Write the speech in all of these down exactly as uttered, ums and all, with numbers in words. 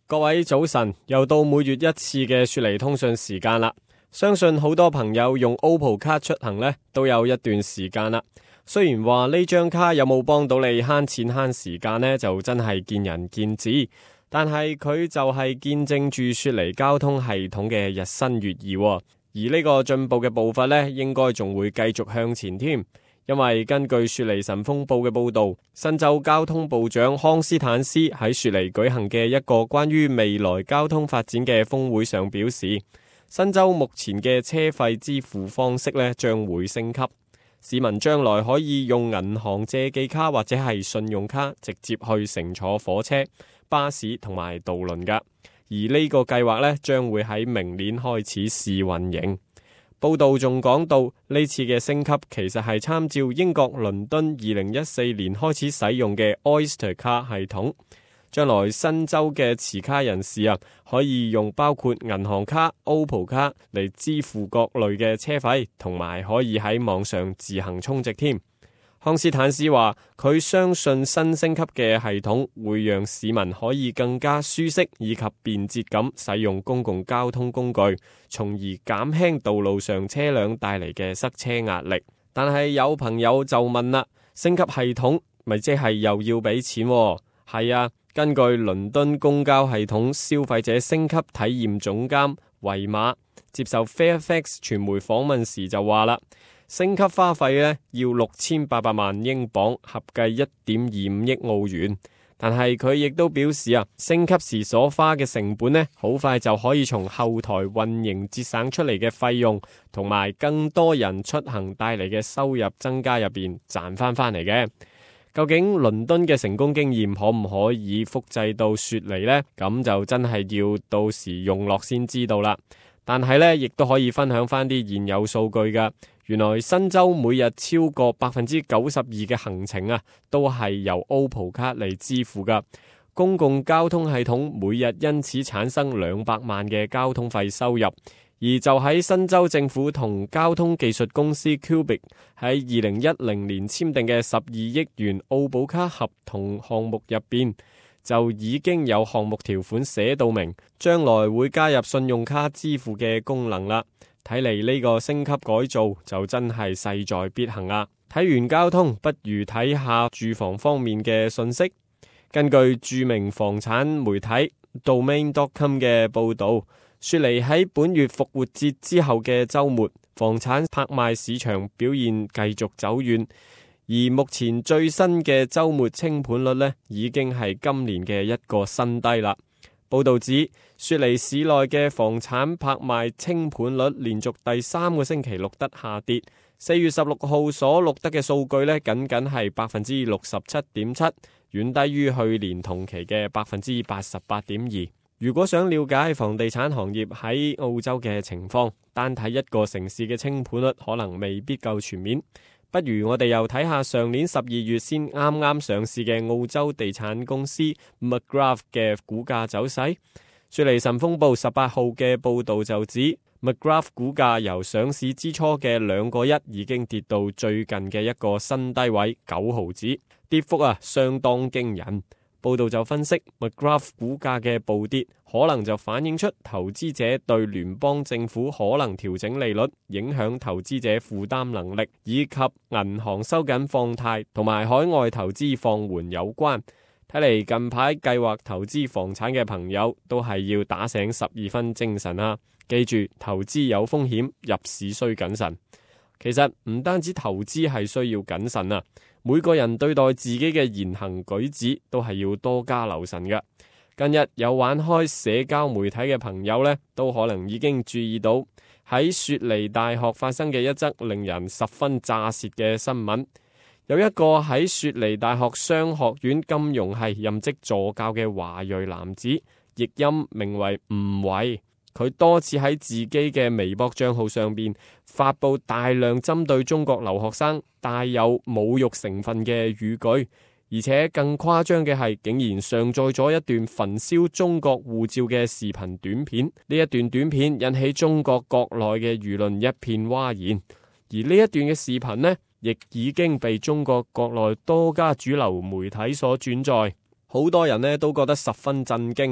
各位早晨，又到每月一次嘅雪梨通訊時間啦。相信好多朋友用 Opal 卡出行呢都有一段時間啦。雖然話呢張卡有冇幫到你慳錢慳時間呢，就真係見仁見智。但係佢就係見證住雪梨交通系統嘅日新月異，而呢個進步嘅步伐呢，應該仲會繼續向前添。因為根據雪梨晨鋒報嘅報道，新州交通部長康斯坦斯喺雪梨舉行嘅一個關於未來交通發展嘅峰會上表示，新州目前嘅車費支付方式呢將會升級，市民將來可以用銀行借記卡或者係信用卡直接去乘坐火車、巴士同埋渡輪噶，而呢個計劃呢將會喺明年開始試運營。報道仲講到，呢次嘅升級其實係參照英國倫敦二零一四年開始使用嘅 Oyster 卡系統，將來新州嘅持卡人士啊，可以用包括銀行卡、Opal 卡嚟支付各類嘅車費，同埋可以喺網上自行充值添。康斯坦斯話，佢相信新升級嘅系統會讓市民可以更加舒適以及便捷咁使用公共交通工具，從而減輕道路上車輛帶嚟嘅塞車壓力。但係有朋友就問啦，升級系統咪即係又要俾錢喎？係啊，根據倫敦公交系統消費者升級體驗總監維馬接受 Fairfax 傳媒訪問時就話啦，升級花費呢要六千八百萬英鎊，合計一點二五億澳元。但係佢亦都表示啊，升級時所花嘅成本呢，好快就可以從後台運營節省出嚟嘅費用，同埋更多人出行帶嚟嘅收入增加入邊賺翻翻嚟嘅。究竟倫敦嘅成功經驗可唔可以複製到雪梨呢？咁就真係要到時用落先知道啦。但係呢，亦都可以分享翻啲現有數據噶。原來新州每日超過百分之九十二嘅行程啊，都係由 Opal 卡嚟支付噶。公共交通系統每日因此產生兩百萬嘅交通費收入。而就喺新州政府同交通技術公司 Cubic 喺二零一零年簽訂嘅十二億元奧寶卡合同項目入邊，就已經有項目條款寫到明，將來會加入信用卡支付嘅功能啦。睇嚟呢個升級改造就真係勢在必行啊！睇完交通，不如睇下住房方面嘅信息。根據著名房產媒體 Domain dot com 嘅報道，雪梨喺本月復活節之後嘅週末，房產拍賣市場表現繼續走遠，而目前最新嘅週末清盤率呢，已經係今年嘅一個新低啦。報道指，雪梨市內嘅房產拍賣清盤率連續第三個星期錄得下跌。四月十六號所錄得嘅數據呢，僅僅係百分之六十七點七，遠低於去年同期嘅百分之八十八點二。如果想了解房地產行業喺澳洲嘅情況，單睇一個城市嘅清盤率可能未必夠全面。不如我哋又睇下上年十二月先啱啱上市嘅澳洲地產公司 McGrath 嘅股價走勢。雪梨晨鋒報十八號嘅報道就指 McGrath 股價由上市之初嘅兩個一已經跌到最近嘅一個新低位九毫子，跌幅啊相當驚人。報道就分析 McGrath 股價嘅暴跌，可能就反映出投資者對聯邦政府可能調整利率，影響投資者負擔能力，以及銀行收緊放貸同埋海外投資放緩有關。睇嚟近排計劃投資房產嘅朋友都係要打醒十二分精神啊！記住，投資有風險，入市需謹慎。其實唔單止投資係需要謹慎啊，每個人對待自己嘅言行舉止都係要多加留神嘅。近日有玩開社交媒體嘅朋友呢，都可能已經注意到喺雪梨大學發生嘅一則令人十分咋舌嘅新聞。有一個喺雪梨大學商學院金融系任職助教嘅華裔男子，譯音名為吳偉。佢多次喺自己嘅微博賬號上邊發佈大量針對中國留學生帶有侮辱成分嘅語句，而且更誇張嘅係，竟然上載咗一段焚燒中國護照嘅視頻短片。呢一段短片引起中國國內嘅輿論一片嘩然，而呢一段嘅視頻呢，亦已經被中國國內多家主流媒體所轉載。好多人呢都覺得十分震驚啊！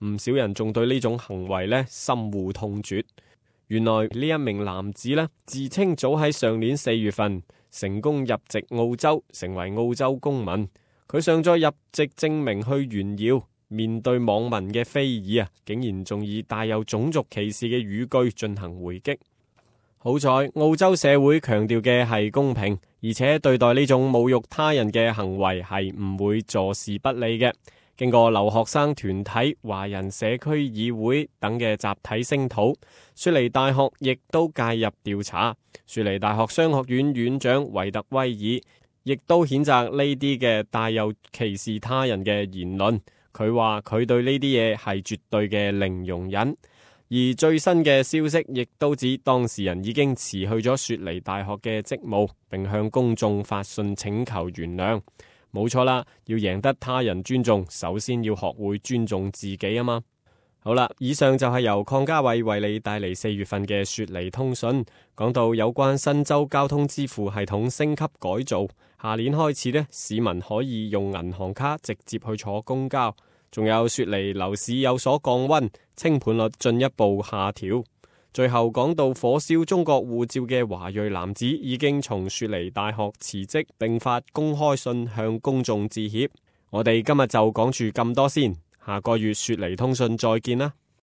唔少人仲對呢種行為呢深惡痛絕。原來呢一名男子呢，自稱早喺上年四月份成功入籍澳洲，成為澳洲公民。佢上載入籍證明去炫耀，面對網民嘅非議啊，竟然仲以帶有種族歧視嘅語句進行回擊。好在澳洲社會強調嘅係公平，而且對待呢種侮辱他人嘅行為係唔會坐視不理嘅。經過留學生團體、華人社區議會等嘅集體聲討，雪梨大學亦都介入調查。雪梨大學商學院院長維特威爾亦都譴責呢啲嘅帶有歧視他人嘅言論。佢話佢對呢啲嘢係絕對嘅零容忍。而最新嘅消息亦都指當事人已經辭去咗雪梨大學嘅職務，並向公眾發信請求原諒。冇錯啦，要贏得他人尊重，首先要學會尊重自己啊嘛。好啦，以上就係由鄺家偉為你帶嚟四月份嘅雪梨通訊，講到有關新州交通支付系統升級改造，下年開始呢，市民可以用銀行卡直接去坐公交，仲有雪梨樓市有所降溫，清盤率進一步下調。最後講到火燒中國護照嘅華裔男子已經從雪梨大學辭職，並發公開信向公眾致歉。我哋今日就講住咁多先，下個月雪梨通訊再見啦。